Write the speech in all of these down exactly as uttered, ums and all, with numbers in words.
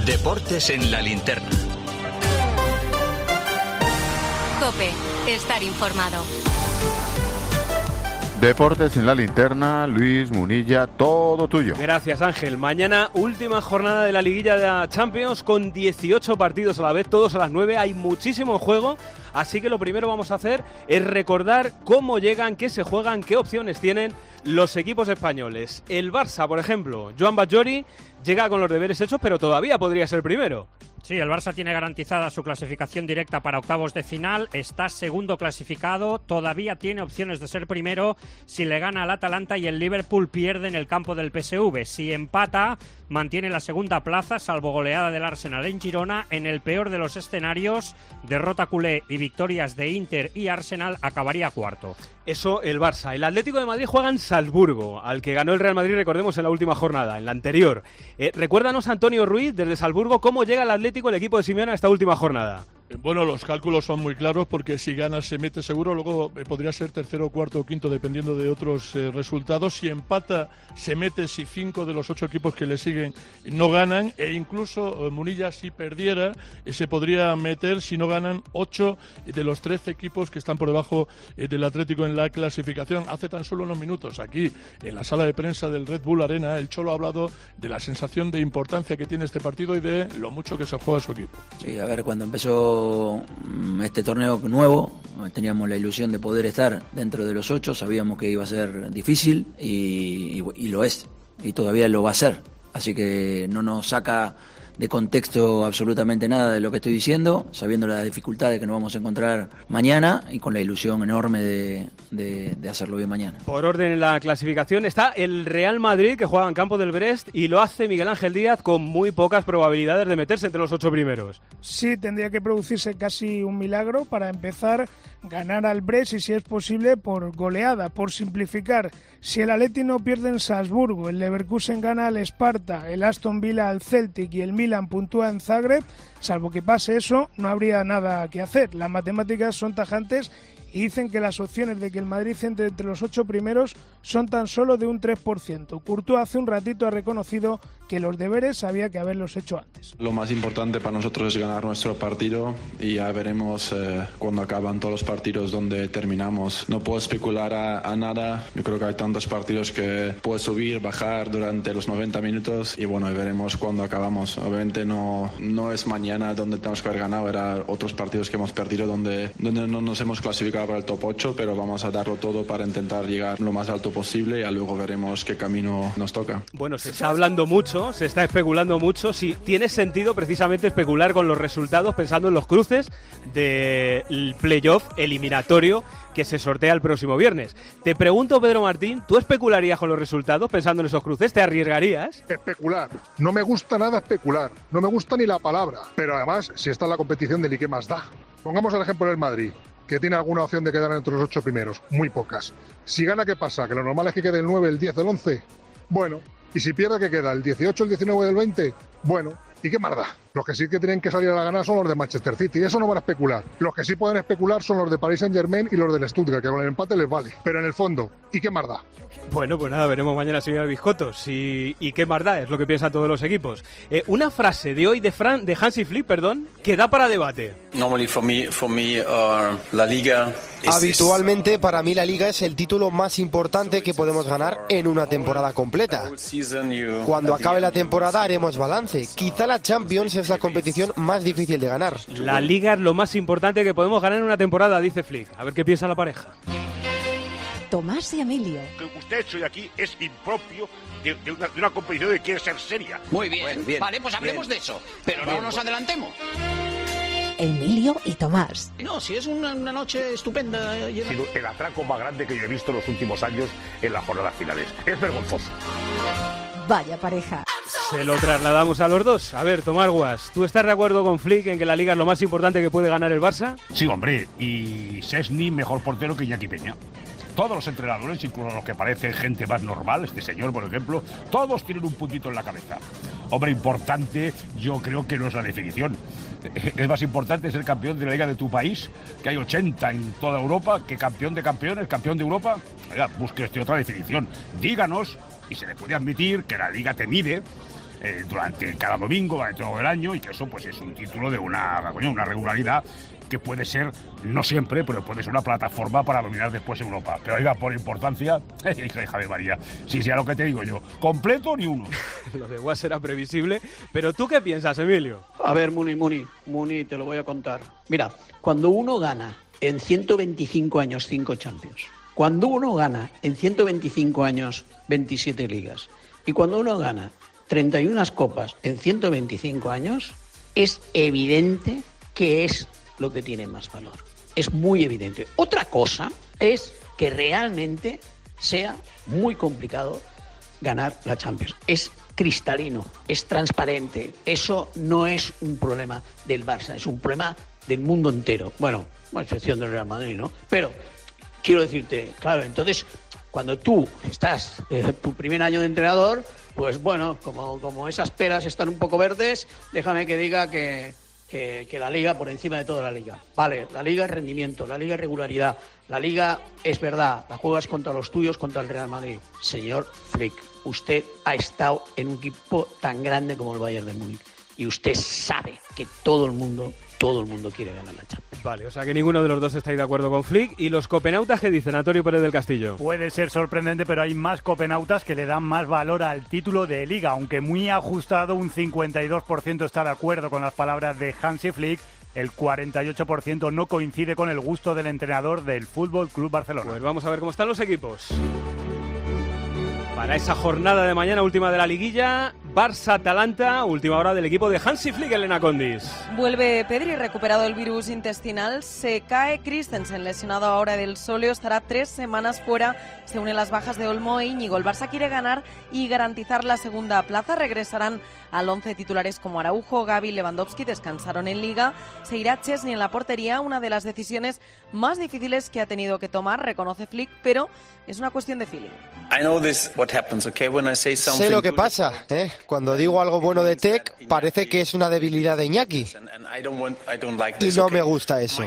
Deportes en la linterna. COPE, estar informado. Deportes en la linterna, Luis Munilla, todo tuyo. Gracias, Ángel. Mañana última jornada de la liguilla de la Champions con dieciocho partidos a la vez, todos a las nueve. Hay muchísimo juego, así que lo primero vamos a hacer es recordar cómo llegan, qué se juegan, qué opciones tienen los equipos españoles. El Barça, por ejemplo, Joan Batllori llega con los deberes hechos, pero todavía podría ser primero. Sí, el Barça tiene garantizada su clasificación directa para octavos de final, está segundo clasificado, todavía tiene opciones de ser primero si le gana al Atalanta y el Liverpool pierde en el campo del P S V. Si empata, mantiene la segunda plaza, salvo goleada del Arsenal en Girona. En el peor de los escenarios, derrota culé y victorias de Inter y Arsenal, acabaría cuarto. Eso el Barça. El Atlético de Madrid juega en Salzburgo, al que ganó el Real Madrid, recordemos, en la última jornada, en la anterior. Eh, recuérdanos, Antonio Ruiz, desde Salzburgo, cómo llega el Atlético, el equipo de Simeone, a esta última jornada. Bueno, los cálculos son muy claros porque si gana se mete seguro, luego eh, podría ser tercero, cuarto o quinto dependiendo de otros eh, resultados. Si empata se mete si cinco de los ocho equipos que le siguen no ganan, e incluso eh, Munilla, si perdiera eh, se podría meter si no ganan ocho de los trece equipos que están por debajo eh, del Atlético en la clasificación. Hace tan solo unos minutos aquí en la sala de prensa del Red Bull Arena, el Cholo ha hablado de la sensación de importancia que tiene este partido y de lo mucho que se juega su equipo. Sí, a ver, cuando empezó este torneo nuevo, teníamos la ilusión de poder estar dentro de los ocho, sabíamos que iba a ser difícil y, y, y lo es, y todavía lo va a ser, así que no nos saca de contexto absolutamente nada de lo que estoy diciendo, sabiendo las dificultades que nos vamos a encontrar mañana y con la ilusión enorme de, de, de hacerlo bien mañana. Por orden en la clasificación está el Real Madrid, que juega en campo del Brest, y lo hace Miguel Ángel Díaz con muy pocas probabilidades de meterse entre los ocho primeros. Sí, tendría que producirse casi un milagro para empezar, ganar al Brest y si es posible por goleada, por simplificar. Si el Atleti no pierde en Salzburgo, el Leverkusen gana al Sparta, el Aston Villa al Celtic y el Milan puntúa en Zagreb, salvo que pase eso, no habría nada que hacer. Las matemáticas son tajantes y dicen que las opciones de que el Madrid entre entre los ocho primeros son tan solo de un tres por ciento. Courtois hace un ratito ha reconocido que los deberes había que haberlos hecho antes. Lo más importante para nosotros es ganar nuestro partido y ya veremos eh, cuando acaban todos los partidos donde terminamos. No puedo especular a, a nada, yo creo que hay tantos partidos que puedo subir, bajar durante los noventa minutos y bueno, veremos cuando acabamos. Obviamente no, no es mañana donde tenemos que haber ganado, era otros partidos que hemos perdido donde, donde no nos hemos clasificado para el top ocho, pero vamos a darlo todo para intentar llegar lo más alto posible y ya luego veremos qué camino nos toca. Bueno, se está hablando mucho, se está especulando mucho. Si tiene sentido precisamente especular con los resultados pensando en los cruces del playoff eliminatorio que se sortea el próximo viernes. Te pregunto, Pedro Martín, ¿tú especularías con los resultados pensando en esos cruces? ¿Te arriesgarías? Especular. No me gusta nada especular. No me gusta ni la palabra. Pero además, si está en la competición del ¿y qué más da? Pongamos el ejemplo del Madrid, que tiene alguna opción de quedar entre los ocho primeros. Muy pocas. Si gana, ¿qué pasa? ¿Que lo normal es que quede el nueve, el diez, el once? Bueno. Y si pierde, ¿qué queda? ¿El dieciocho, el diecinueve, el veinte? Bueno. ¿Y qué más da? Los que sí que tienen que salir a la gana son los de Manchester City. Eso no van a especular. Los que sí pueden especular son los de Paris Saint-Germain y los del Stuttgart, que con el empate les vale. Pero en el fondo, ¿y qué más da? Bueno, pues nada, veremos mañana, señor Biscottos. Y, y qué más da, es lo que piensan todos los equipos. Eh, una frase de hoy de, Fran, de Hansi Flick, perdón, que da para debate. Normally for me, for me, uh, la Liga. Habitualmente para mí la Liga es el título más importante que podemos ganar en una temporada completa. Cuando acabe la temporada haremos balance. Quizá la Champions es la competición más difícil de ganar. La Liga es lo más importante que podemos ganar en una temporada, dice Flick. A ver qué piensa la pareja. Tomás y Emilio. Lo que usted ha hecho de aquí es impropio de, de, una, de una competición que quiere ser seria. Muy bien, bueno, bien vale, pues hablemos bien. de eso, pero Bien, no nos bueno. adelantemos. Emilio y Tomás. No, si es una, una noche estupenda. Ha sido el atraco más grande que yo he visto en los últimos años en las jornadas finales. Es vergonzoso. Vaya pareja. Se lo trasladamos a los dos. A ver, Tomás Guas, ¿tú estás de acuerdo con Flick en que la Liga es lo más importante que puede ganar el Barça? Sí, hombre, y Szczęsny mejor portero que Iñaki Peña. Todos los entrenadores, incluso los que parecen gente más normal, este señor, por ejemplo, todos tienen un puntito en la cabeza. Hombre, importante, yo creo que no es la definición. Es más importante ser campeón de la Liga de tu país, que hay ochenta en toda Europa, que campeón de campeones, campeón de Europa. Oiga, busque usted otra definición. Díganos, y se le puede admitir que la Liga te mide, eh, durante cada domingo, durante todo el año, y que eso pues es un título de una, una regularidad que puede ser, no siempre, pero puede ser una plataforma para dominar después Europa. Pero oiga, por importancia, hija de María, sí, sí, a lo que te digo yo, completo ni uno. Lo de Guas era previsible, pero ¿tú qué piensas, Emilio? A ver, Muni, Muni, Muni, te lo voy a contar. Mira, cuando uno gana en ciento veinticinco años cinco Champions, cuando uno gana en ciento veinticinco años veintisiete ligas, y cuando uno gana treinta y una copas en ciento veinticinco años, es evidente que es lo que tiene más valor. Es muy evidente. Otra cosa es que realmente sea muy complicado ganar la Champions. Es cristalino, es transparente. Eso no es un problema del Barça, es un problema del mundo entero. Bueno, a excepción del Real Madrid, ¿no? Pero quiero decirte, claro, entonces, cuando tú estás eh, tu primer año de entrenador, pues bueno, como, como esas peras están un poco verdes, déjame que diga que Que, que la Liga por encima de toda la Liga. Vale, la Liga es rendimiento, la Liga es regularidad, la Liga es verdad, la juegas contra los tuyos, contra el Real Madrid. Señor Flick, usted ha estado en un equipo tan grande como el Bayern de Múnich y usted sabe que todo el mundo, todo el mundo quiere ganar la Champions. Vale, o sea que ninguno de los dos estáis de acuerdo con Flick. ¿Y los copenautas qué dicen, Antonio Pérez del Castillo? Puede ser sorprendente, pero hay más copenautas que le dan más valor al título de Liga, aunque muy ajustado, un cincuenta y dos por ciento está de acuerdo con las palabras de Hansi Flick, el cuarenta y ocho por ciento no coincide con el gusto del entrenador del F C Barcelona. Pues vamos a ver cómo están los equipos. Para esa jornada de mañana, última de la liguilla, Barça-Atalanta, última hora del equipo de Hansi Flick, Elena Condis. Vuelve Pedri, recuperado el virus intestinal. Se cae Christensen, lesionado ahora del sóleo. Estará tres semanas fuera. Se unen las bajas de Olmo e Íñigo. El Barça quiere ganar y garantizar la segunda plaza. Regresarán al once titulares como Araujo, Gavi, Lewandowski. Descansaron en Liga. Se irá Chesney en la portería. Una de las decisiones más difíciles que ha tenido que tomar, reconoce Flick, pero es una cuestión de feeling. I know this, what happens, okay? When I say something Sé lo que pasa, ¿eh? Cuando digo algo bueno de Tec, parece que es una debilidad de Iñaki. Y no me gusta eso.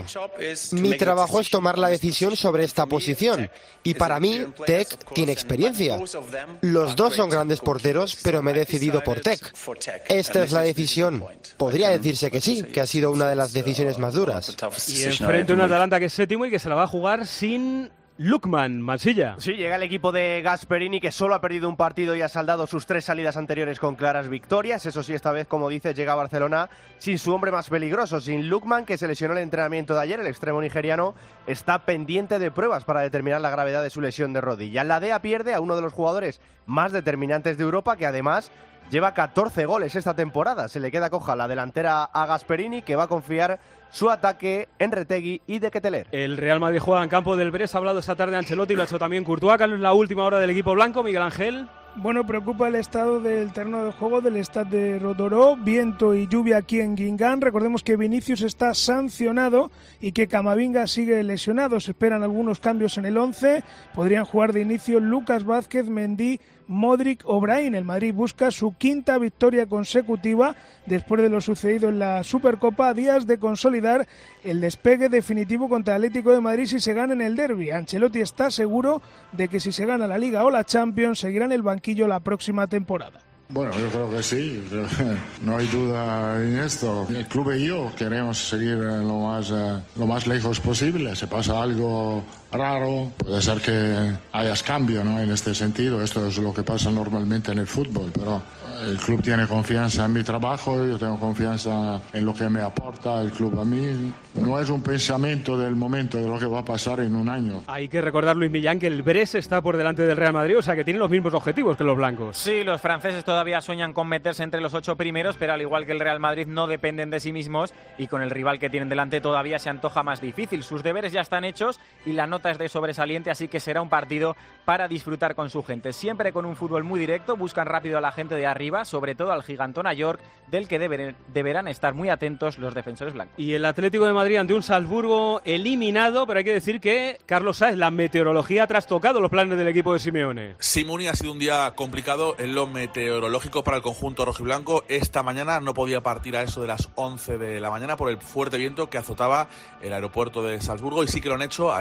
Mi trabajo es tomar la decisión sobre esta posición. Y para mí, Tec tiene experiencia. Los dos son grandes porteros, pero me he decidido por Tec. Esta es la decisión. Podría decirse que sí, que ha sido una de las decisiones más duras. Y enfrente a un Atalanta que es séptimo y que se la va a jugar sin Lookman, Mansilla. Sí, llega el equipo de Gasperini, que solo ha perdido un partido y ha saldado sus tres salidas anteriores con claras victorias. Eso sí, esta vez, como dice, llega a Barcelona sin su hombre más peligroso, sin Lookman, que se lesionó en el entrenamiento de ayer. El extremo nigeriano está pendiente de pruebas para determinar la gravedad de su lesión de rodilla. La D E A pierde a uno de los jugadores más determinantes de Europa, que además lleva catorce goles esta temporada. Se le queda coja la delantera a Gasperini, que va a confiar su ataque en Retegui y de Ketelaere. El Real Madrid juega en campo del Brest. Ha hablado esta tarde Ancelotti y lo ha hecho también Courtois. En la última hora del equipo blanco, Miguel Ángel. Bueno, preocupa el estado del terreno de juego del Stade de Rodoró, viento y lluvia aquí en Guingamp. Recordemos que Vinicius está sancionado y que Camavinga sigue lesionado. Se esperan algunos cambios en el once. Podrían jugar de inicio Lucas Vázquez, Mendy, Modric o Brahim. El Madrid busca su quinta victoria consecutiva después de lo sucedido en la Supercopa, a días de consolidar el despegue definitivo contra el Atlético de Madrid si se gana en el derbi. Ancelotti está seguro de que si se gana la Liga o la Champions seguirá en el banquillo la próxima temporada. Bueno, yo creo que sí, no hay duda en esto. El club y yo queremos seguir lo más, lo más lejos posible. Si pasa algo raro, puede ser que hayas cambio, ¿no? En este sentido, esto es lo que pasa normalmente en el fútbol, pero el club tiene confianza en mi trabajo, yo tengo confianza en lo que me aporta el club a mí. No es un pensamiento del momento de lo que va a pasar en un año. Hay que recordar, Luis Millán, que el Brest está por delante del Real Madrid, o sea que tienen los mismos objetivos que los blancos. Sí, los franceses todavía sueñan con meterse entre los ocho primeros, pero al igual que el Real Madrid no dependen de sí mismos y con el rival que tienen delante todavía se antoja más difícil. Sus deberes ya están hechos y la nota es de sobresaliente, así que será un partido para disfrutar con su gente. Siempre con un fútbol muy directo, buscan rápido a la gente de arriba, sobre todo al gigantón a York, del que deber, deberán estar muy atentos los defensores blancos. Y el Atlético de Madrid ante un Salzburgo eliminado, pero hay que decir que, Carlos Sáez, la meteorología ha trastocado los planes del equipo de Simeone. Sí, Muni, ha sido un día complicado en lo meteorológico para el conjunto rojiblanco. Esta mañana no podía partir a eso de las once de la mañana por el fuerte viento que azotaba el aeropuerto de Salzburgo, y sí que lo han hecho a eso de las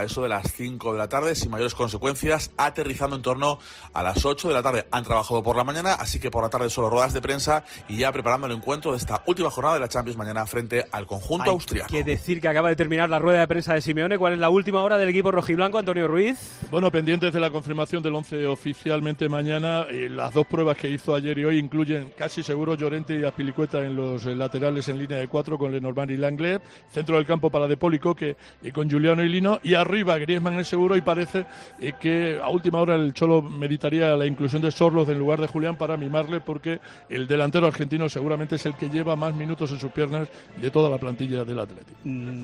las cinco de la tarde sin mayores consecuencias, aterrizando en torno a las ocho de la tarde. Han trabajado por la mañana, así que por la tarde solo ruedas de prensa y ya preparando el encuentro de esta última jornada de la Champions mañana frente al conjunto Hay austriaco. que decir que acaba de terminar la rueda de prensa de Simeone. ¿Cuál es la última hora del equipo rojiblanco, Antonio Ruiz? Bueno, pendientes de la confirmación del once oficialmente mañana. Eh, las dos pruebas que hizo ayer y hoy incluyen casi seguro Llorente y Azpilicueta en los eh, laterales en línea de cuatro con Lenormand y Langlais. Centro del campo para De Paul y Coque y con Giuliano y Lino. Y arriba Griezmann es seguro y parece eh, que a última hora el Cholo meditaría la inclusión de Sorloth en lugar de Julián para mimarle, porque el delantero argentino seguramente es el que lleva más minutos en sus piernas de toda la plantilla del Atlético. Mm.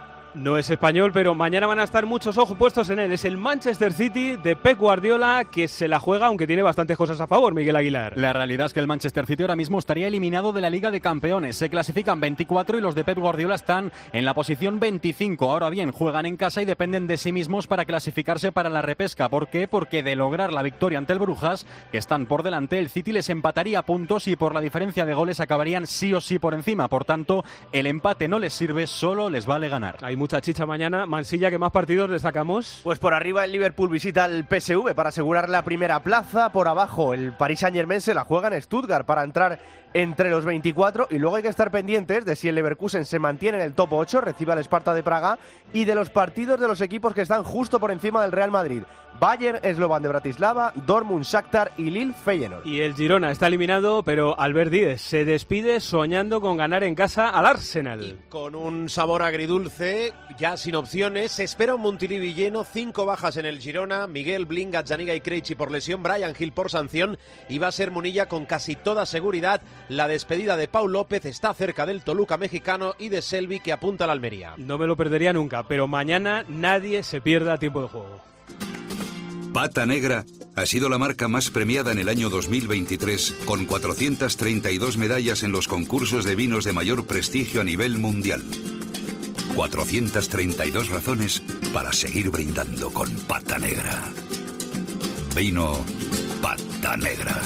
No es español, pero mañana van a estar muchos ojos puestos en él. Es el Manchester City de Pep Guardiola, que se la juega, aunque tiene bastantes cosas a favor, Miguel Aguilar. La realidad es que el Manchester City ahora mismo estaría eliminado de la Liga de Campeones. Se clasifican veinticuatro y los de Pep Guardiola están en la posición veinticinco. Ahora bien, juegan en casa y dependen de sí mismos para clasificarse para la repesca. ¿Por qué? Porque de lograr la victoria ante el Brujas, que están por delante, el City les empataría puntos y por la diferencia de goles acabarían sí o sí por encima. Por tanto, el empate no les sirve, solo les vale ganar. Hay mucha chicha mañana. Mansilla, ¿qué más partidos destacamos? Pues por arriba el Liverpool visita al P S V para asegurar la primera plaza. Por abajo el Paris Saint-Germain se la juega en Stuttgart para entrar entre los veinticuatro, y luego hay que estar pendientes de si el Leverkusen se mantiene en el top ocho, recibe al Sparta de Praga, y de los partidos de los equipos que están justo por encima del Real Madrid: Bayern, Slovan de Bratislava, Dortmund, Shakhtar y Lille, Feyenoord. Y el Girona está eliminado, pero Albert Díez se despide soñando con ganar en casa al Arsenal. Y con un sabor agridulce, ya sin opciones, se espera un Montilivi lleno, cinco bajas en el Girona: Miguel, Blin, Gazzaniga y Krejci por lesión, Brian Hill por sanción, y va a ser Munilla con casi toda seguridad. La despedida de Pau López está cerca del Toluca mexicano y de Selvi, que apunta a la Almería. No me lo perdería nunca, pero mañana nadie se pierda tiempo de juego. Pata Negra ha sido la marca más premiada en el año dos mil veintitrés, con cuatrocientas treinta y dos medallas en los concursos de vinos de mayor prestigio a nivel mundial. cuatrocientas treinta y dos razones para seguir brindando con Pata Negra. Vino Pata Negra.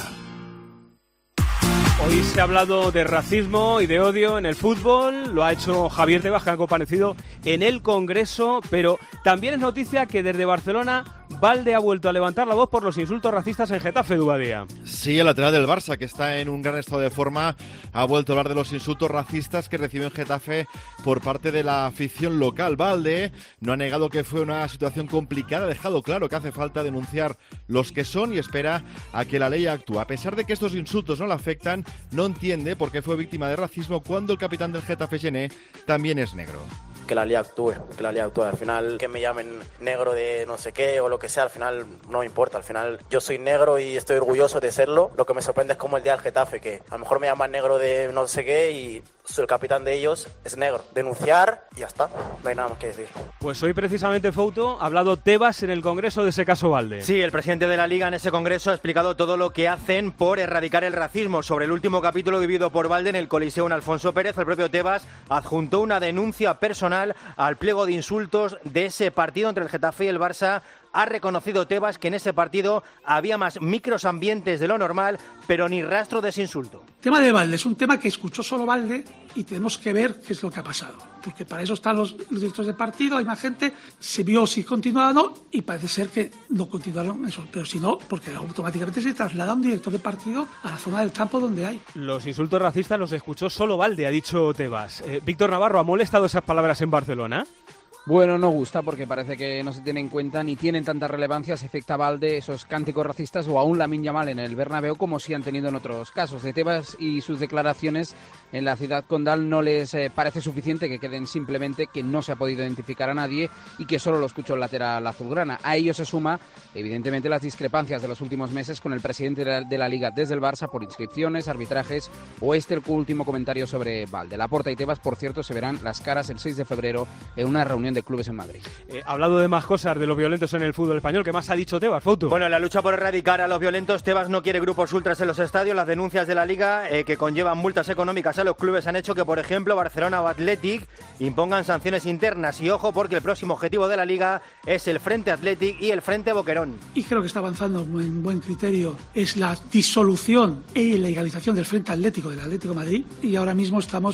Hoy se ha hablado de racismo y de odio en el fútbol. Lo ha hecho Javier Tebas, que ha comparecido en el Congreso, pero también es noticia que desde Barcelona Valde ha vuelto a levantar la voz por los insultos racistas en Getafe, Dubadía. Sí, el lateral del Barça, que está en un gran estado de forma, ha vuelto a hablar de los insultos racistas que recibió en Getafe por parte de la afición local. Valde no ha negado que fue una situación complicada, ha dejado claro que hace falta denunciar los que son y espera a que la ley actúe. A pesar de que estos insultos no le afectan, no entiende por qué fue víctima de racismo cuando el capitán del Getafe, Gené, también es negro. Que la ley actúe, que la ley actúe. Al final, que me llamen negro de no sé qué o lo que sea, al final no me importa. Al final, yo soy negro y estoy orgulloso de serlo. Lo que me sorprende es como el día del Getafe, que a lo mejor me llaman negro de no sé qué y soy el capitán de ellos, es negro. Denunciar y ya está, no hay nada más que decir. Pues hoy precisamente, Fouto, ha hablado Tebas en el Congreso de ese caso Valde. Sí, el presidente de la Liga en ese Congreso ha explicado todo lo que hacen por erradicar el racismo. Sobre el último capítulo vivido por Valde en el Coliseo en Alfonso Pérez, el propio Tebas adjuntó una denuncia personal al pliego de insultos de ese partido entre el Getafe y el Barça. Ha reconocido Tebas que en ese partido había más micros ambientes de lo normal, pero ni rastro de ese insulto. El tema de Valde es un tema que escuchó solo Valde y tenemos que ver qué es lo que ha pasado. Porque para eso están los, los directores de partido, hay más gente, se vio si continuaba o no y parece ser que no continuaron eso. Pero si no, porque automáticamente se traslada un director de partido a la zona del campo donde hay. Los insultos racistas los escuchó solo Valde, ha dicho Tebas. Eh, Víctor Navarro, ¿ha molestado esas palabras en Barcelona? Bueno, no gusta porque parece que no se tiene en cuenta ni tienen tanta relevancia si afecta a Valde esos cánticos racistas o aún Lamine Yamal en el Bernabéu, como sí han tenido en otros casos. De Tebas y sus declaraciones en la ciudad condal no les eh, parece suficiente que queden simplemente que no se ha podido identificar a nadie y que solo lo escuchó el lateral azulgrana. A ello se suma, evidentemente, las discrepancias de los últimos meses con el presidente de la, de la Liga desde el Barça por inscripciones, arbitrajes o este el último comentario sobre Valde. Laporta y Tebas, por cierto, se verán las caras el seis de febrero en una reunión de clubes en Madrid. Eh, hablado de más cosas de los violentos en el fútbol español, ¿qué más ha dicho Tebas, Fouto? Bueno, en la lucha por erradicar a los violentos, Tebas no quiere grupos ultras en los estadios. Las denuncias de la Liga eh, que conllevan multas económicas a los clubes han hecho que, por ejemplo, Barcelona o Athletic impongan sanciones internas. Y ojo, porque el próximo objetivo de la Liga es el Frente Athletic y el Frente Boquerón. Y creo que está avanzando en buen criterio. Es la disolución e ilegalización del Frente Atlético del Atlético de Madrid y ahora mismo estamos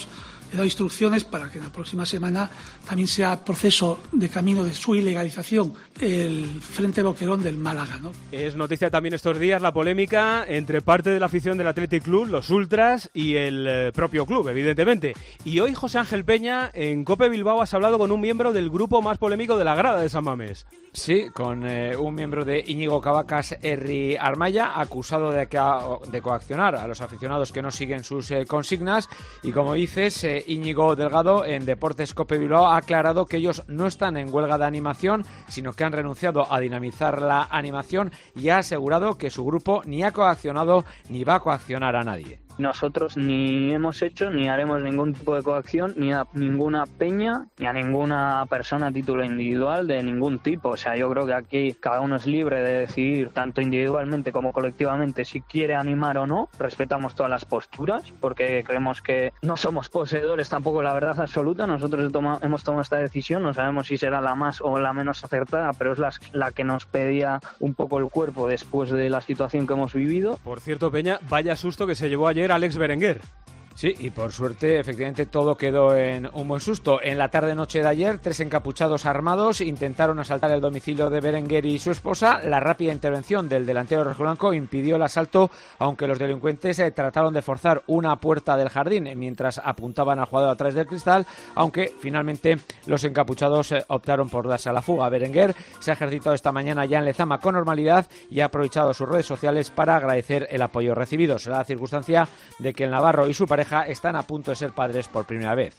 he dado instrucciones para que en la próxima semana también sea proceso de camino de su ilegalización el Frente Boquerón del Málaga, ¿no? Es noticia también estos días la polémica entre parte de la afición del Athletic Club, los ultras y el eh, propio club, evidentemente. Y hoy José Ángel Peña en COPE Bilbao has hablado con un miembro del grupo más polémico de la grada de San Mamés. Sí, con eh, un miembro de Íñigo Cavacas Herri Armaya, acusado de, que, de coaccionar a los aficionados que no siguen sus eh, consignas. Y como dices, eh, Íñigo Delgado en Deportes COPE Bilbao ha aclarado que ellos no están en huelga de animación, sino que han renunciado a dinamizar la animación y ha asegurado que su grupo ni ha coaccionado ni va a coaccionar a nadie. Nosotros ni hemos hecho ni haremos ningún tipo de coacción ni a ninguna peña ni a ninguna persona a título individual de ningún tipo. O sea, yo creo que aquí cada uno es libre de decidir tanto individualmente como colectivamente si quiere animar o no. Respetamos todas las posturas porque creemos que no somos poseedores tampoco de la verdad absoluta. Nosotros toma, hemos tomado esta decisión, no sabemos si será la más o la menos acertada, pero es la, la que nos pedía un poco el cuerpo después de la situación que hemos vivido. Por cierto, Peña, vaya susto que se llevó ayer Alex Berenguer. Sí, y por suerte, efectivamente, todo quedó en un buen susto. En la tarde-noche de ayer, tres encapuchados armados intentaron asaltar el domicilio de Berenguer y su esposa. La rápida intervención del delantero rojiblanco impidió el asalto, aunque los delincuentes eh, trataron de forzar una puerta del jardín mientras apuntaban al jugador a través del cristal, aunque finalmente los encapuchados eh, optaron por darse a la fuga. Berenguer se ha ejercitado esta mañana ya en Lezama con normalidad y ha aprovechado sus redes sociales para agradecer el apoyo recibido. Se da la circunstancia de que el navarro y su pareja están a punto de ser padres por primera vez.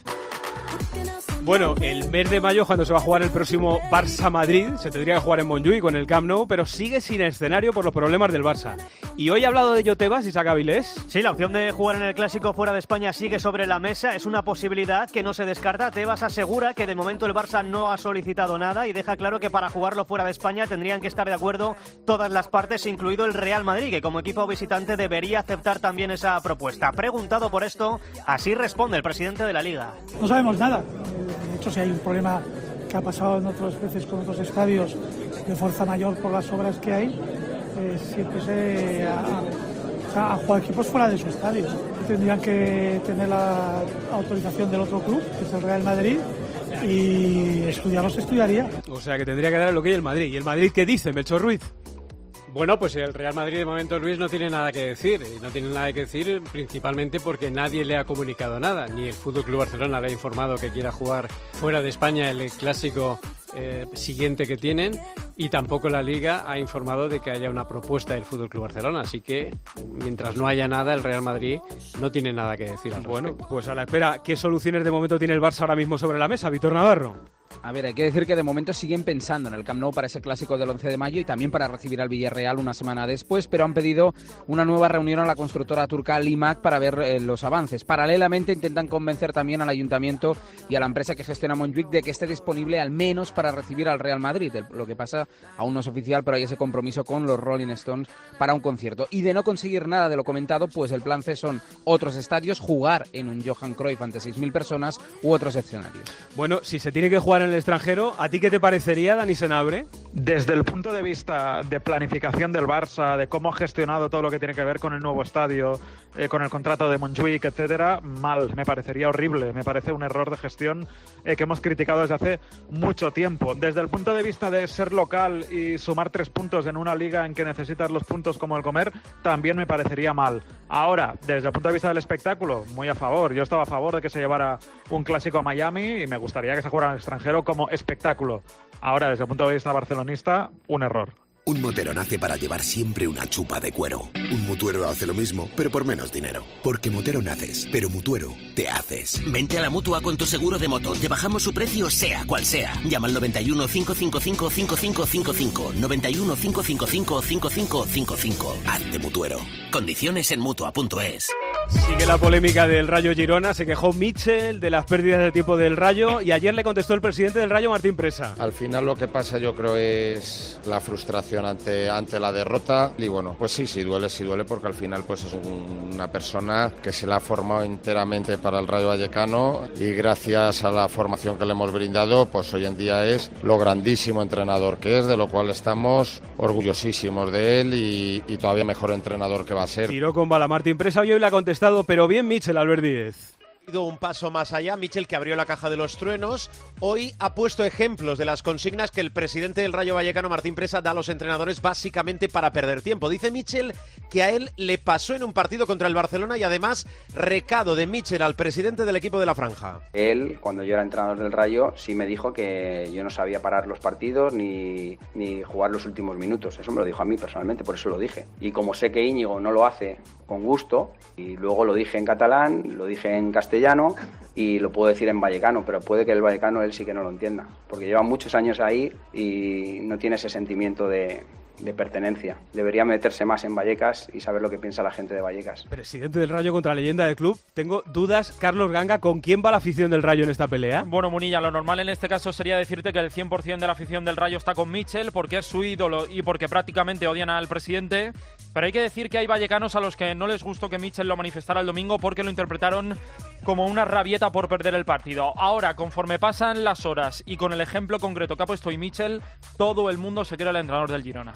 Bueno, el mes de mayo, cuando se va a jugar el próximo Barça-Madrid, se tendría que jugar en Montjuïc con el Camp Nou, pero sigue sin escenario por los problemas del Barça. Y hoy ha hablado de ello Tebas, Isaac Avilés. Sí, la opción de jugar en el Clásico fuera de España sigue sobre la mesa, es una posibilidad que no se descarta. Tebas asegura que de momento el Barça no ha solicitado nada y deja claro que para jugarlo fuera de España tendrían que estar de acuerdo todas las partes, incluido el Real Madrid, que como equipo visitante debería aceptar también esa propuesta. Preguntado por esto, así responde el presidente de la Liga. No sabemos nada. De hecho, si hay un problema que ha pasado en otras veces con otros estadios de fuerza mayor por las obras que hay, eh, siempre se a, o sea, a jugar equipos fuera de su estadio. Tendrían que tener la autorización del otro club, que es el Real Madrid, y estudiarlo se estudiaría. O sea, que tendría que dar lo que hay el Madrid. ¿Y el Madrid qué dice, Melchor Ruiz? Bueno, pues el Real Madrid de momento, Luis, no tiene nada que decir. Y no tiene nada que decir principalmente porque nadie le ha comunicado nada. Ni el F C Barcelona le ha informado que quiera jugar fuera de España el clásico eh, siguiente que tienen. Y tampoco la Liga ha informado de que haya una propuesta del F C Barcelona. Así que, mientras no haya nada, el Real Madrid no tiene nada que decir al respecto. Bueno, pues a la espera, ¿qué soluciones de momento tiene el Barça ahora mismo sobre la mesa, Víctor Navarro? A ver, hay que decir que de momento siguen pensando en el Camp Nou para ese clásico del once de mayo y también para recibir al Villarreal una semana después, pero han pedido una nueva reunión a la constructora turca Limak para ver eh, los avances. Paralelamente intentan convencer también al Ayuntamiento y a la empresa que gestiona Montjuïc de que esté disponible al menos para recibir al Real Madrid. Lo que pasa aún no es oficial, pero hay ese compromiso con los Rolling Stones para un concierto. Y de no conseguir nada de lo comentado, pues el plan C son otros estadios, jugar en un Johan Cruyff ante seis mil personas u otros escenarios. Bueno, si se tiene que jugar en el extranjero, ¿a ti qué te parecería, Dani Senabre? Desde el punto de vista de planificación del Barça, de cómo ha gestionado todo lo que tiene que ver con el nuevo estadio, eh, con el contrato de Montjuïc, etcétera, mal, me parecería horrible, me parece un error de gestión eh, que hemos criticado desde hace mucho tiempo. Desde el punto de vista de ser local y sumar tres puntos en una liga en que necesitas los puntos como el comer, también me parecería mal. Ahora, desde el punto de vista del espectáculo, muy a favor. Yo estaba a favor de que se llevara un clásico a Miami y me gustaría que se jugara en el extranjero como espectáculo. Ahora, desde el punto de vista barcelonista, un error. Un motero nace para llevar siempre una chupa de cuero. Un mutuero hace lo mismo, pero por menos dinero. Porque motero naces, pero mutuero te haces. Vente a la Mutua con tu seguro de moto. Te bajamos su precio sea cual sea. Llama al noventa y uno, cinco cinco cinco, cinco cinco cinco cinco. noventa y uno, cinco cinco cinco, cinco cinco cinco cinco. Hazte mutuero. Condiciones en mutua punto es. Sigue la polémica del Rayo Girona. Se quejó Mitchell de las pérdidas de tiempo del Rayo y ayer le contestó el presidente del Rayo, Martín Presa. Al final lo que pasa, yo creo, es la frustración ante, ante la derrota y bueno, pues sí, sí duele, sí duele porque al final pues es un, una persona que se la ha formado enteramente para el Rayo Vallecano y gracias a la formación que le hemos brindado, pues hoy en día es lo grandísimo entrenador que es, de lo cual estamos orgullosísimos de él y, y todavía mejor entrenador que va a ser. Tiró con bala Martín Presa y hoy le ha contestado, pero bien Mitchell, Albert Díez. un paso más allá. Michel, que abrió la caja de los truenos, hoy ha puesto ejemplos de las consignas que el presidente del Rayo Vallecano, Martín Presa, da a los entrenadores básicamente para perder tiempo. Dice Michel que a él le pasó en un partido contra el Barcelona y además recado de Michel al presidente del equipo de la Franja. Él, cuando yo era entrenador del Rayo, sí me dijo que yo no sabía parar los partidos ni, ni jugar los últimos minutos. Eso me lo dijo a mí personalmente, por eso lo dije. Y como sé que Íñigo no lo hace con gusto, y luego lo dije en catalán, lo dije en castellano y lo puedo decir en vallecano, pero puede que el vallecano él sí que no lo entienda, porque lleva muchos años ahí y no tiene ese sentimiento de, de pertenencia. Debería meterse más en Vallecas y saber lo que piensa la gente de Vallecas. Presidente del Rayo contra la leyenda del club. Tengo dudas, Carlos Ganga, ¿con quién va la afición del Rayo en esta pelea? Bueno, Munilla, lo normal en este caso sería decirte que el cien por ciento de la afición del Rayo está con Michel, porque es su ídolo y porque prácticamente odian al presidente. Pero hay que decir que hay vallecanos a los que no les gustó que Michel lo manifestara el domingo porque lo interpretaron como una rabieta por perder el partido. Ahora, conforme pasan las horas y con el ejemplo concreto que ha puesto hoy Michel, todo el mundo se quiere el entrenador del Girona.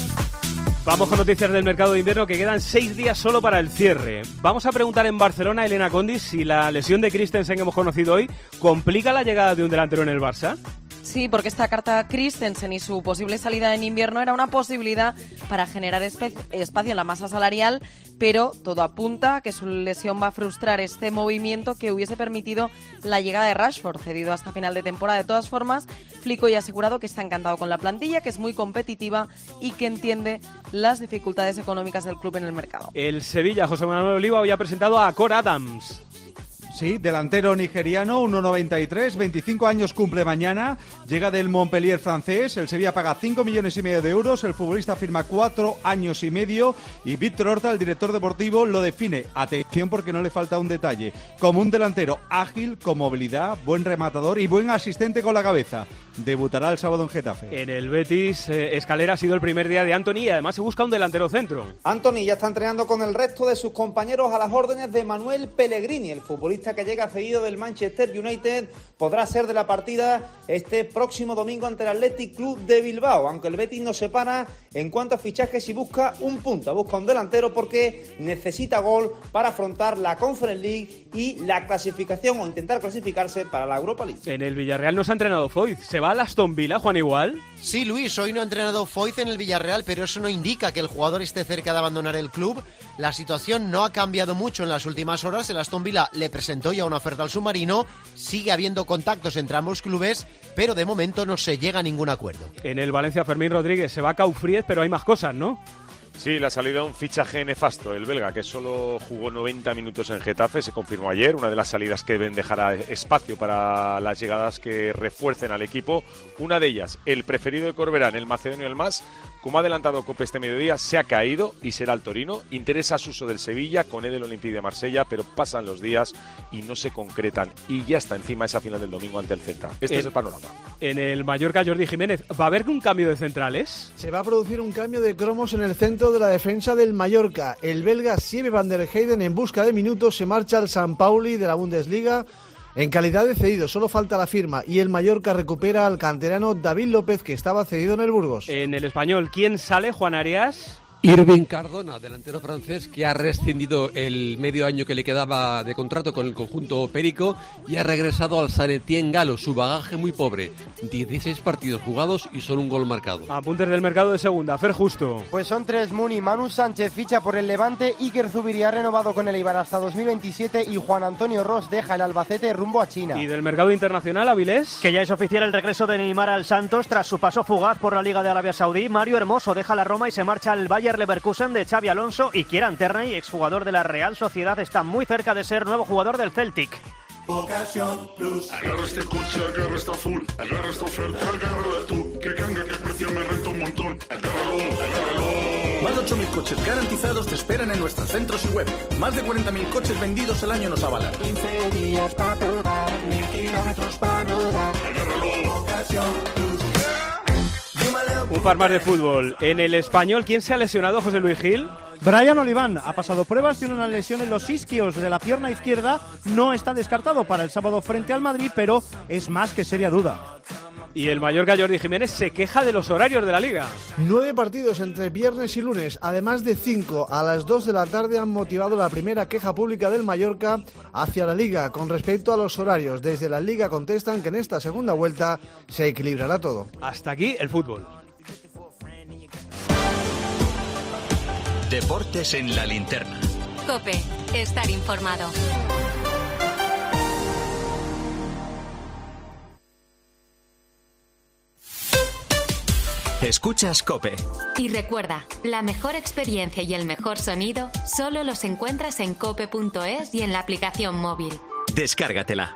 Vamos con noticias del mercado de invierno, que quedan seis días solo para el cierre. Vamos a preguntar en Barcelona a Elena Condis si la lesión de Christensen que hemos conocido hoy complica la llegada de un delantero en el Barça. Sí, porque esta carta Christensen y su posible salida en invierno era una posibilidad para generar espe- espacio en la masa salarial, pero todo apunta a que su lesión va a frustrar este movimiento que hubiese permitido la llegada de Rashford, cedido hasta final de temporada. De todas formas, Flick hoy ha asegurado que está encantado con la plantilla, que es muy competitiva y que entiende las dificultades económicas del club en el mercado. El Sevilla, José Manuel Oliva, había presentado a Cor Adams. Sí, delantero nigeriano, uno noventa y tres, veinticinco años cumple mañana, llega del Montpellier francés, el Sevilla paga cinco millones y medio de euros, el futbolista firma cuatro años y medio y Víctor Horta, el director deportivo, lo define, atención porque no le falta un detalle, como un delantero ágil, con movilidad, buen rematador y buen asistente con la cabeza. Debutará el sábado en Getafe. En el Betis, eh, Escalera ha sido el primer día de Antony y además se busca un delantero centro. Antony ya está entrenando con el resto de sus compañeros a las órdenes de Manuel Pellegrini. El futbolista que llega cedido del Manchester United podrá ser de la partida este próximo domingo ante el Athletic Club de Bilbao, aunque el Betis no se para en cuanto a fichajes y busca un punta, busca un delantero porque necesita gol para afrontar la Conference League y la clasificación o intentar clasificarse para la Europa League. En el Villarreal no se ha entrenado Foyth. ¿Se va al Aston Villa, Juan Igual? Sí, Luis, hoy no ha entrenado Foyth en el Villarreal, pero eso no indica que el jugador esté cerca de abandonar el club. La situación no ha cambiado mucho en las últimas horas. El Aston Villa le presentó ya una oferta al submarino. Sigue habiendo contactos entre ambos clubes, pero de momento no se llega a ningún acuerdo. En el Valencia, Fermín Rodríguez se va a Caufriez, pero hay más cosas, ¿no? Sí, le ha salido un fichaje nefasto, el belga, que solo jugó noventa minutos en Getafe, se confirmó ayer, una de las salidas que deben dejar espacio para las llegadas que refuercen al equipo. Una de ellas, el preferido de Corberán, el macedonio El Mas, como ha adelantado Cope este mediodía, se ha caído y será el Torino. Interesa Suso del Sevilla, con él el Olympique de Marsella, pero pasan los días y no se concretan. Y ya está encima esa final del domingo ante el Celta. Este el, es el panorama. En el Mallorca, Jordi Jiménez, ¿va a haber un cambio de centrales? Se va a producir un cambio de cromos en el centro de la defensa del Mallorca. El belga Siebe van der Heyden, en busca de minutos, se marcha al San Pauli de la Bundesliga en calidad de cedido. Solo falta la firma y el Mallorca recupera al canterano David López, que estaba cedido en el Burgos. En el Español, ¿quién sale, Juan Arias? Irving Cardona, delantero francés que ha rescindido el medio año que le quedaba de contrato con el conjunto perico y ha regresado al Saint-Étienne galo. Su bagaje muy pobre, dieciséis partidos jugados y solo un gol marcado. Apuntes del mercado de segunda, Fer Justo. Pues son tres Muni, Manu Sánchez ficha por el Levante, Iker Zubiri ha renovado con el Eibar hasta dos mil veintisiete y Juan Antonio Ros deja el Albacete rumbo a China. Y del mercado internacional, Avilés. Que ya es oficial el regreso de Neymar al Santos tras su paso fugaz por la Liga de Arabia Saudí. Mario Hermoso deja la Roma y se marcha al Bayer Leverkusen de Xavi Alonso, y Kieran Tierney, exjugador de la Real Sociedad, está muy cerca de ser nuevo jugador del Celtic. Ocasión Plus. Agarra este coche, agarra esta full, agarra esta oferta, agárrala tú, que canga, que precio me renta un montón. Agárralo, agárralo. Más de ocho mil coches garantizados te esperan en nuestros centros y web. Más de cuarenta mil coches vendidos al año nos avalan. quince días para probar, mil kilómetros para rodar. Agárralo, Ocasión Plus. Un par más de fútbol. En el Español, ¿quién se ha lesionado, José Luis Gil? Brian Oliván ha pasado pruebas, tiene una lesión en los isquios de la pierna izquierda, no está descartado para el sábado frente al Madrid, pero es más que seria duda. Y el Mallorca, Jordi Jiménez, se queja de los horarios de la Liga. Nueve partidos entre viernes y lunes, además de cinco a las dos de la tarde, han motivado la primera queja pública del Mallorca hacia la Liga con respecto a los horarios. Desde la Liga contestan que en esta segunda vuelta se equilibrará todo. Hasta aquí el fútbol. Deportes en la linterna. COPE, estar informado. Escuchas COPE. Y recuerda, la mejor experiencia y el mejor sonido solo los encuentras en cope punto es y en la aplicación móvil. Descárgatela.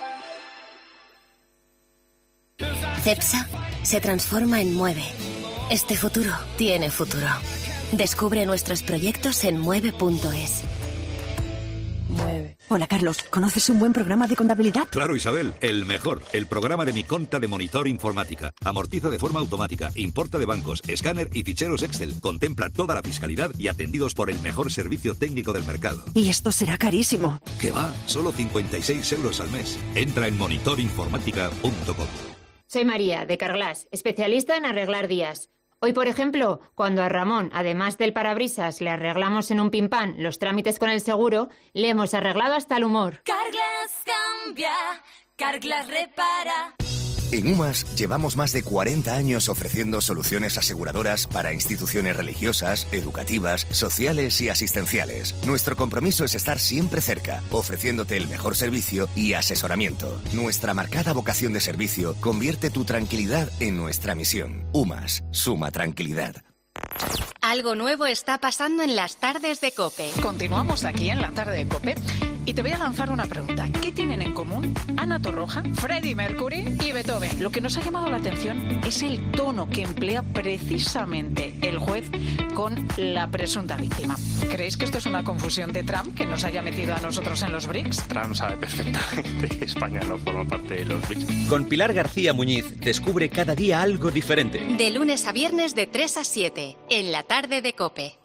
CEPSA se transforma en Mueve. Este futuro tiene futuro. Descubre nuestros proyectos en mueve punto es. Mueve. Hola Carlos, ¿conoces un buen programa de contabilidad? Claro Isabel, el mejor, el programa de mi conta de Monitor Informática. Amortiza de forma automática, importa de bancos, escáner y ficheros Excel. Contempla toda la fiscalidad y atendidos por el mejor servicio técnico del mercado. Y esto será carísimo. ¿Qué va? Solo cincuenta y seis euros al mes. Entra en monitor informática punto com. Soy María, de Carglass, especialista en arreglar vías. Hoy, por ejemplo, cuando a Ramón, además del parabrisas, le arreglamos en un pimpán los trámites con el seguro, le hemos arreglado hasta el humor. Carglass cambia, Carglass repara. En UMAS llevamos más de cuarenta años ofreciendo soluciones aseguradoras para instituciones religiosas, educativas, sociales y asistenciales. Nuestro compromiso es estar siempre cerca, ofreciéndote el mejor servicio y asesoramiento. Nuestra marcada vocación de servicio convierte tu tranquilidad en nuestra misión. UMAS, suma tranquilidad. Algo nuevo está pasando en las tardes de COPE. Continuamos aquí en la tarde de COPE y te voy a lanzar una pregunta. ¿Qué tienen en común Ana Torroja, Freddie Mercury y Beethoven? Lo que nos ha llamado la atención es el tono que emplea precisamente el juez con la presunta víctima. ¿Creéis que esto es una confusión de Trump que nos haya metido a nosotros en los BRICS? Trump sabe perfectamente que España no forma parte de los BRICS. Con Pilar García Muñiz descubre cada día algo diferente. De lunes a viernes de tres a siete, en la tarde de COPE.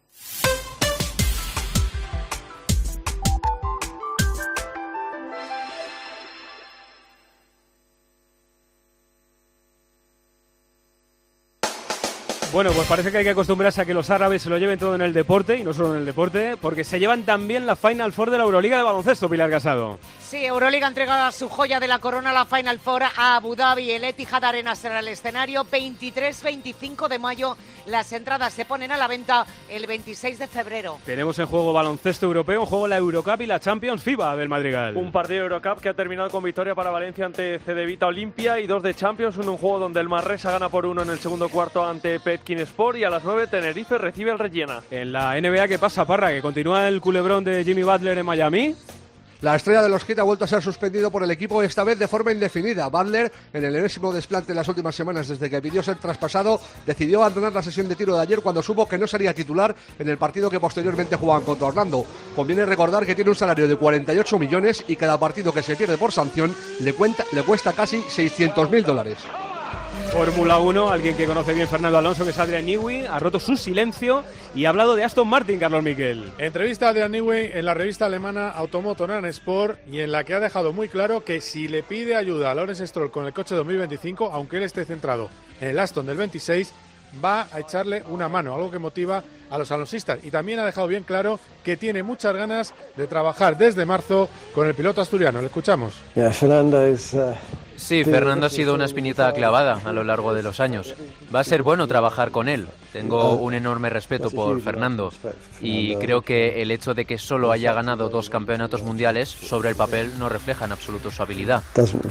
Bueno, pues parece que hay que acostumbrarse a que los árabes se lo lleven todo en el deporte, y no solo en el deporte, porque se llevan también la Final Four de la Euroliga de baloncesto, Pilar Casado. Sí, Euroliga entrega su joya de la corona, la Final Four, a Abu Dhabi. El Etihad Arena será el escenario. veintitrés veinticinco de mayo. Las entradas se ponen a la venta el veintiséis de febrero. Tenemos en juego baloncesto europeo, en juego la Eurocup y la Champions FIBA del Madrigal. Un partido de Eurocup que ha terminado con victoria para Valencia ante Cedevita Olimpia y dos de Champions, en un juego donde el Manresa gana por uno en el segundo cuarto ante Petkin Sport, y a las nueve Tenerife recibe al Reggiana. En la N B A, ¿qué pasa, Parra? Que continúa el culebrón de Jimmy Butler en Miami. La estrella de los Heat ha vuelto a ser suspendido por el equipo, esta vez de forma indefinida. Butler, en el enésimo desplante de las últimas semanas desde que pidió ser traspasado, decidió abandonar la sesión de tiro de ayer cuando supo que no sería titular en el partido que posteriormente jugaban contra Orlando. Conviene recordar que tiene un salario de cuarenta y ocho millones y cada partido que se pierde por sanción le, cuenta, le cuesta casi seiscientos mil dólares. Fórmula uno, alguien que conoce bien Fernando Alonso, que es Adrian Newey, ha roto su silencio y ha hablado de Aston Martin, Carlos Miquel. Entrevista a Adrian Newey en la revista alemana Automotor and Sport, y en la que ha dejado muy claro que si le pide ayuda a Lawrence Stroll con el coche dos mil veinticinco, aunque él esté centrado en el Aston del veintiséis, va a echarle una mano, algo que motiva a los alonsistas. Y también ha dejado bien claro que tiene muchas ganas de trabajar desde marzo con el piloto asturiano. Le escuchamos. Yeah, Fernando is, uh... Sí, Fernando ha sido una espinita clavada a lo largo de los años. Va a ser bueno trabajar con él. Tengo un enorme respeto por Fernando y creo que el hecho de que solo haya ganado dos campeonatos mundiales sobre el papel no refleja en absoluto su habilidad.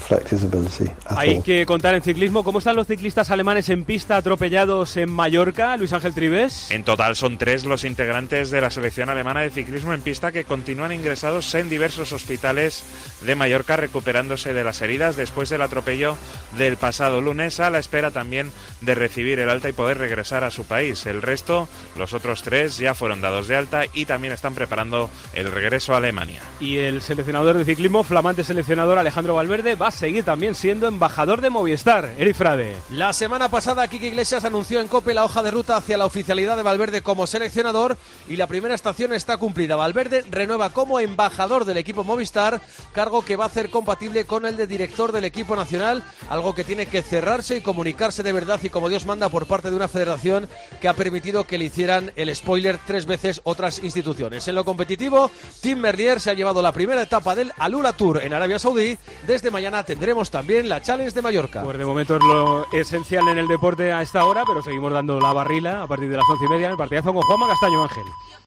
Hay que contar en ciclismo cómo están los ciclistas alemanes en pista atropellados en Mallorca, Luis Ángel Trives. En total son tres los integrantes de la selección alemana de ciclismo en pista que continúan ingresados en diversos hospitales de Mallorca recuperándose de las heridas después del atropello del pasado lunes, a la espera también de recibir el alta y poder regresar a su país. El resto, los otros tres, ya fueron dados de alta y también están preparando el regreso a Alemania. Y el seleccionador de ciclismo, flamante seleccionador Alejandro Valverde, va a seguir también siendo embajador de Movistar. Eric Frade. La semana pasada, Quique Iglesias anunció en COPE la hoja de ruta hacia la oficialidad de Valverde como seleccionador y la primera estación está cumplida. Valverde renueva como embajador del equipo Movistar, cargo que va a hacer compatible con el de director del equipo equipo nacional, algo que tiene que cerrarse y comunicarse de verdad y como Dios manda por parte de una federación que ha permitido que le hicieran el spoiler tres veces otras instituciones. En lo competitivo, Tim Merlier se ha llevado la primera etapa del Alula Tour en Arabia Saudí. Desde mañana tendremos también la Challenge de Mallorca. Pues de momento es lo esencial en el deporte a esta hora, pero seguimos dando la barrila a partir de las once y media en el partidazo con Juanma Castaño. Ángel.